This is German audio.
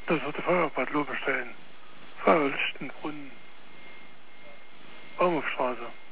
Das wird der Feuerbad Lobestein. Feuer Lichtenbrunn. Baumhofstraße.